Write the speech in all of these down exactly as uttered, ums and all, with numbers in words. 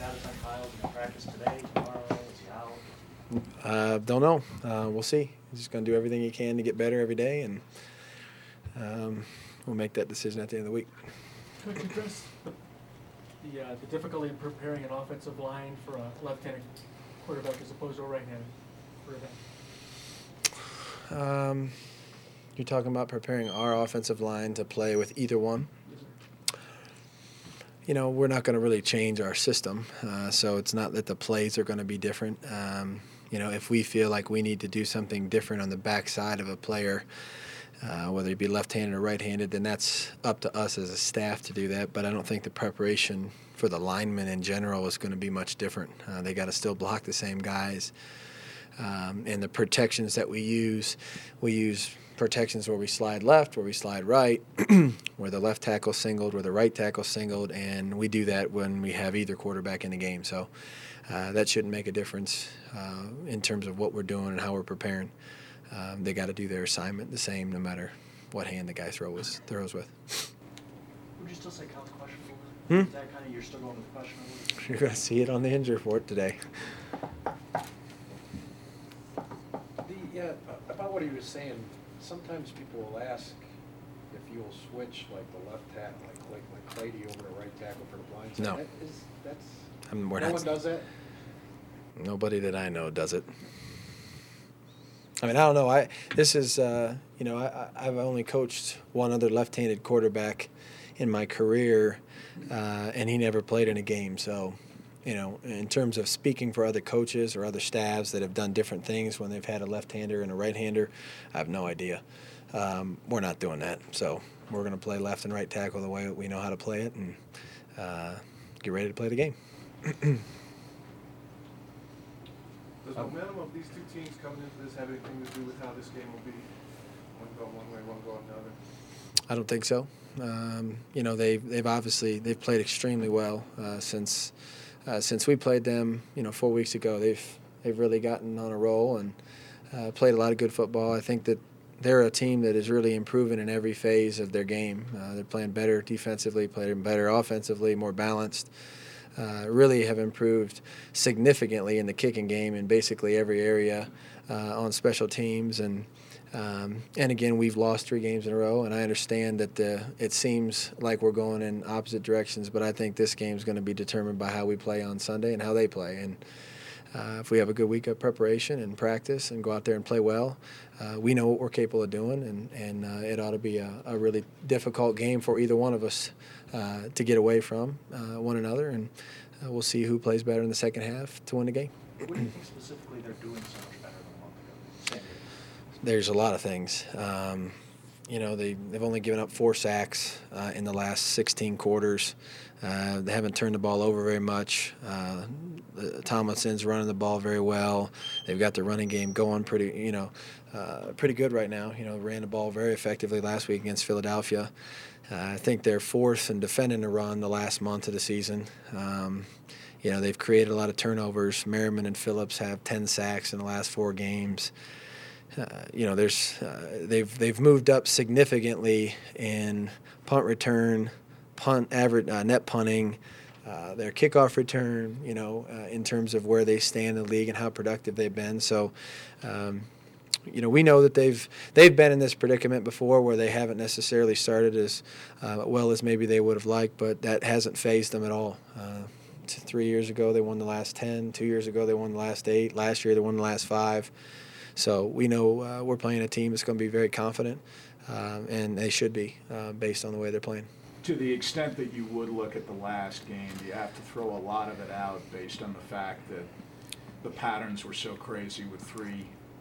status on Kyle? Is he going to practice today, tomorrow? Is he out? Uh, don't know. Uh, we'll see. He's just going to do everything he can to get better every day, and um, we'll make that decision at the end of the week. Could you address the the, uh, the difficulty in preparing an offensive line for a left-handed quarterback as opposed to a right-handed quarterback? Um, you're talking about preparing our offensive line to play with either one? You know, we're not going to really change our system, uh, so it's not that the plays are going to be different. Um, you know, if we feel like we need to do something different on the backside of a player, uh, whether it be left-handed or right-handed, then that's up to us as a staff to do that. But I don't think the preparation for the linemen in general is going to be much different. Uh, they got to still block the same guys. Um, and the protections that we use, we use protections where we slide left, where we slide right, where the left tackle singled, where the right tackle singled, and we do that when we have either quarterback in the game. So uh, that shouldn't make a difference uh, in terms of what we're doing and how we're preparing. Um, they got to do their assignment the same no matter what hand the guy throws throws with. Would you still say Kyle's questionable? Hmm? Is that kind of, you're still going with questionable? You're going to see it on the injury report today. The, yeah, about what he was saying, sometimes people will ask if you'll switch like the left tackle, like like McClady over to right tackle for the blind side. No. That is, that's, I mean, we're no not, one does that? Nobody that I know does it. I mean, I don't know. I this is uh, you know I, I've only coached one other left-handed quarterback in my career, uh, and he never played in a game. So, you know, in terms of speaking for other coaches or other staffs that have done different things when they've had a left-hander and a right-hander, I have no idea. Um, we're not doing that. So we're going to play left and right tackle the way we know how to play it, and uh, get ready to play the game. Does the momentum of these two teams coming into this have anything to do with how this game will be? One go one way, one go another? I don't think so. Um, you know, they've they've obviously they've played extremely well uh, since uh, since we played them. You know, four weeks ago. They've they've really gotten on a roll and uh, played a lot of good football. I think that they're a team that is really improving in every phase of their game. Uh, they're playing better defensively, playing better offensively, more balanced. Uh, really have improved significantly in the kicking game in basically every area uh, on special teams. And um, and again, we've lost three games in a row, and I understand that the, it seems like we're going in opposite directions, but I think this game is going to be determined by how we play on Sunday and how they play. And uh, if we have a good week of preparation and practice and go out there and play well, uh, we know what we're capable of doing, and, and uh, it ought to be a, a really difficult game for either one of us uh, to get away from uh, one another, and uh, we'll see who plays better in the second half to win the game. What do you think specifically they're doing so much better than a month ago? Same year. There's a lot of things. Um, you know, they, they've only given up four sacks uh, in the last sixteen quarters. Uh, they haven't turned the ball over very much. Uh, Tomlinson's running the ball very well. They've got the running game going pretty, you know, uh, pretty good right now. You know, ran the ball very effectively last week against Philadelphia. Uh, I think they're fourth in defending the run the last month of the season. Um, you know, they've created a lot of turnovers. Merriman and Phillips have ten sacks in the last four games. Uh, you know, there's uh, they've they've moved up significantly in punt return, punt average, uh, net punting, uh, their kickoff return. You know, uh, in terms of where they stand in the league and how productive they've been. So, um, you know, we know that they've they've been in this predicament before where they haven't necessarily started as uh, well as maybe they would have liked, but that hasn't fazed them at all. Uh, three years ago, they won the last ten. Two years ago, they won the last eight. Last year, they won the last five. So we know uh, we're playing a team that's going to be very confident, uh, and they should be uh, based on the way they're playing. To the extent that you would look at the last game, do you have to throw a lot of it out based on the fact that the patterns were so crazy with three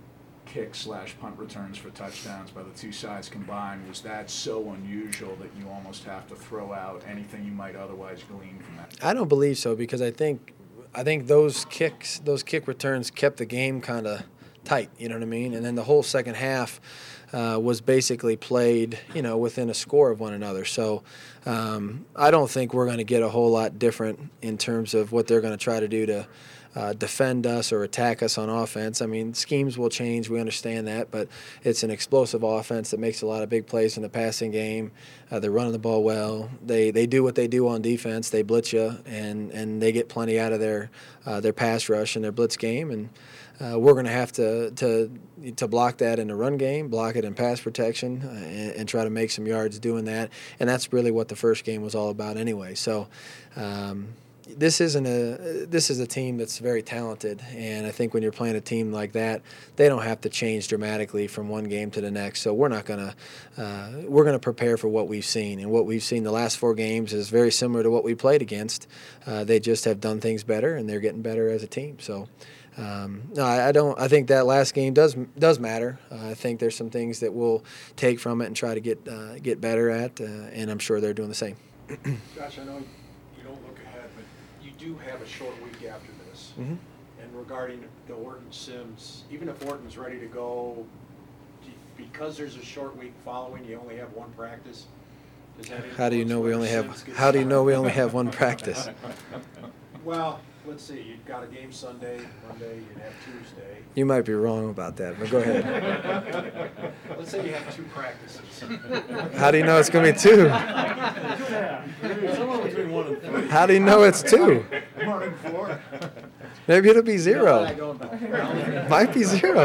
kick slash punt returns for touchdowns by the two sides combined? Was that so unusual that you almost have to throw out anything you might otherwise glean from that? I don't believe so, because I think I think those kicks, those kick returns kept the game kind of tight, you know what I mean? And then the whole second half uh, was basically played, you know, within a score of one another. So um, I don't think we're going to get a whole lot different in terms of what they're going to try to do to uh, defend us or attack us on offense. I mean, schemes will change. We understand that, but it's an explosive offense that makes a lot of big plays in the passing game. Uh, they're running the ball well. They they do what they do on defense. They blitz you, and, and they get plenty out of their uh, their pass rush and their blitz game. And uh, we're going to have to to to block that in the run game, block it in pass protection, uh, and, and try to make some yards doing that. And that's really what the first game was all about anyway. So. Um, This isn't a this is a team that's very talented, and I think when you're playing a team like that, they don't have to change dramatically from one game to the next. So we're not gonna uh, we're gonna prepare for what we've seen, and what we've seen the last four games is very similar to what we played against. Uh, they just have done things better, and they're getting better as a team. So. Um, no, I, I don't. I think that last game does does matter. Uh, I think there's some things that we'll take from it and try to get uh, get better at, uh, and I'm sure they're doing the same. Josh, I know you don't look ahead, but you do have a short week after this. Mm-hmm. And regarding the Orton Sims, even if Orton's ready to go, do you- because there's a short week following, you only have one practice? Does that How do you influence know we where only have? Sims gets How do you know we started? only have one practice? Well, let's see, you've got a game Sunday, Monday, you have Tuesday. You might be wrong about that, but go ahead. Let's say you have two practices. How do you know it's going to be two? Somewhere between one and three. How do you know it's two? One and four. Maybe it'll be You know zero. what I go by. Might be zero.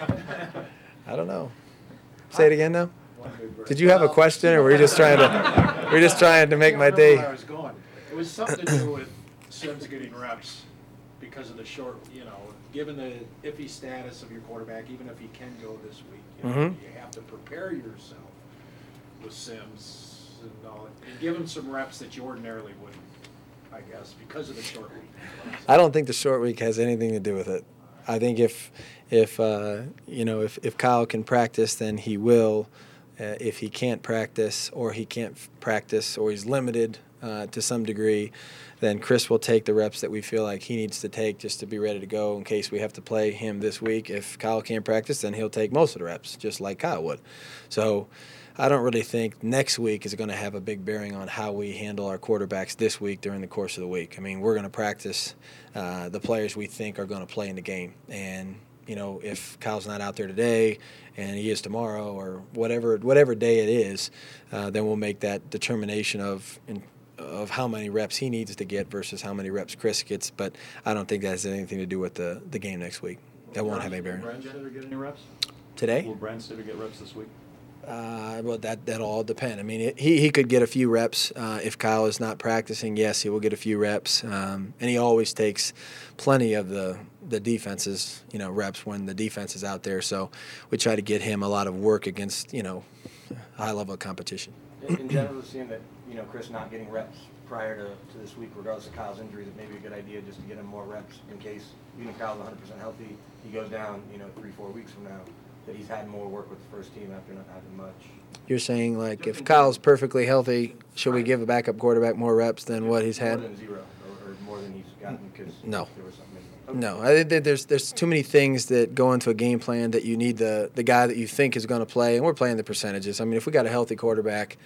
I don't know. Say it again now. Did you have a question, or were you just trying to? Were you just trying to make I my don't remember day? where I was going. It was something to do with Sims getting reps because of the short, you know, given the iffy status of your quarterback, even if he can go this week, you know, Mhm. you have to prepare yourself with Sims and all, and give him some reps that you ordinarily wouldn't, I guess, because of the short week. I don't think the short week has anything to do with it. I think if, if uh, you know, if, if Kyle can practice, then he will. Uh, if he can't practice, or he can't f- practice, or he's limited uh, to some degree, then Chris will take the reps that we feel like he needs to take just to be ready to go in case we have to play him this week. If Kyle can't practice, then he'll take most of the reps, just like Kyle would. So I don't really think next week is going to have a big bearing on how we handle our quarterbacks this week during the course of the week. I mean, we're going to practice uh, the players we think are going to play in the game. And, you know, if Kyle's not out there today and he is tomorrow, or whatever whatever day it is, uh, then we'll make that determination of in, of how many reps he needs to get versus how many reps Chris gets. But I don't think that has anything to do with the, the game next week. That won't have any bearing. Will Brent Sitter get any reps? Today? Will Brent Sitter get reps this week? Uh, well, that that'll all depend. I mean, it, he he could get a few reps uh, if Kyle is not practicing. Yes, he will get a few reps, um, and he always takes plenty of the the defenses, you know, reps when the defense is out there. So we try to get him a lot of work against, you know, high level competition. In, in general, seeing that, you know, Chris not getting reps prior to, to this week, regardless of Kyle's injuries, it may be a good idea just to get him more reps in case, even if Kyle's one hundred percent healthy, he goes down, you know, three, four weeks from now, that he's had more work with the first team after not having much. You're saying, like, if Kyle's perfectly healthy, should we give a backup quarterback more reps than what he's had? More than zero, or, or more than he's gotten because No. there was something missing. No, I think that there's there's too many things that go into a game plan that you need the the guy that you think is going to play, and we're playing the percentages. I mean, if we got a healthy quarterback,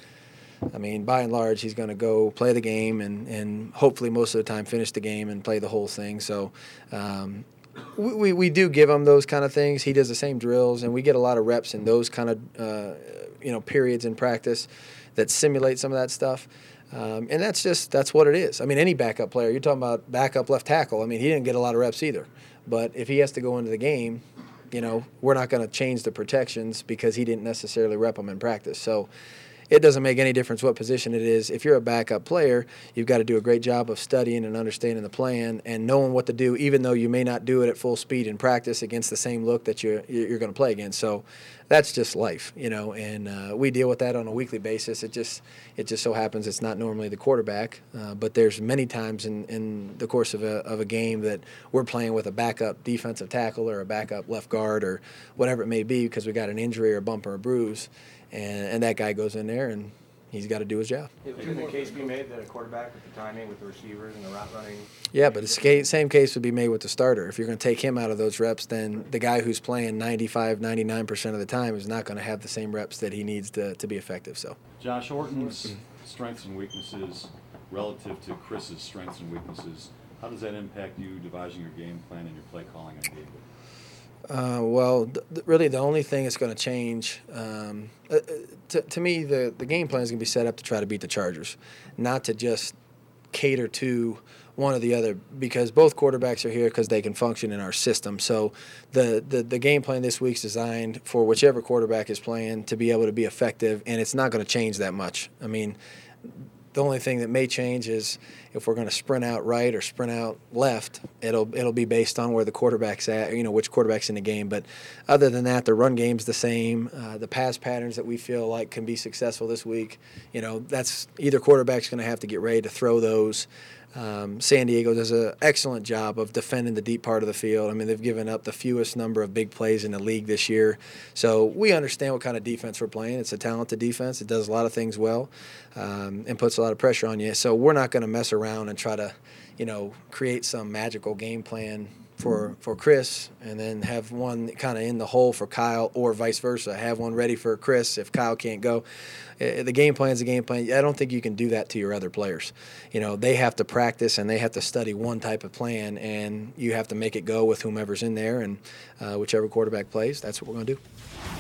I mean, by and large, he's going to go play the game and, and hopefully most of the time finish the game and play the whole thing. So um, we, we, we do give him those kind of things. He does the same drills, and we get a lot of reps in those kind of uh, you know periods in practice that simulate some of that stuff. Um, and that's just that's what it is. I mean, any backup player, you're talking about backup left tackle. I mean, he didn't get a lot of reps either. But if he has to go into the game, you know, we're not going to change the protections because he didn't necessarily rep them in practice. So it doesn't make any difference what position it is. If you're a backup player, you've got to do a great job of studying and understanding the plan and knowing what to do, even though you may not do it at full speed in practice against the same look that you're you're going to play against. So that's just life, you know, and uh, we deal with that on a weekly basis. It just it just so happens it's not normally the quarterback, uh, but there's many times in, in the course of a of a game that we're playing with a backup defensive tackle or a backup left guard or whatever it may be because we got an injury or a bump or a bruise. And, and that guy goes in there, and he's got to do his job. Could the case be made that a quarterback with the timing, with the receivers and the route running? Yeah, but the same case would be made with the starter. If you're going to take him out of those reps, then the guy who's playing ninety-five, ninety-nine percent of the time is not going to have the same reps that he needs to, to be effective. So, Josh Orton's strengths and weaknesses relative to Chris's strengths and weaknesses, How does that impact you devising your game plan and your play calling on David? Uh, well, th- th- really, the only thing that's going to change, um, uh, uh, to, to me, the, the game plan is going to be set up to try to beat the Chargers, not to just cater to one or the other, because both quarterbacks are here because they can function in our system. So the, the, the game plan this week's designed for whichever quarterback is playing to be able to be effective, and it's not going to change that much. I mean, the only thing that may change is if we're going to sprint out right or sprint out left, it'll it'll be based on where the quarterback's at, you know, which quarterback's in the game. But other than that, the run game's the same. Uh, the pass patterns that we feel like can be successful this week, you know, that's either quarterback's going to have to get ready to throw those. Um, San Diego does an excellent job of defending the deep part of the field. I mean, they've given up the fewest number of big plays in the league this year. So we understand what kind of defense we're playing. It's a talented defense. It does a lot of things well, um, and puts a lot of pressure on you. So we're not going to mess around and try to, you know, create some magical game plan for for Chris and then have one kind of in the hole for Kyle, or vice versa. Have one ready for Chris if Kyle can't go. Uh, The game plan is a game plan. I don't think you can do that to your other players. You know, they have to practice and they have to study one type of plan, and you have to make it go with whomever's in there, and uh, whichever quarterback plays, that's what we're going to do.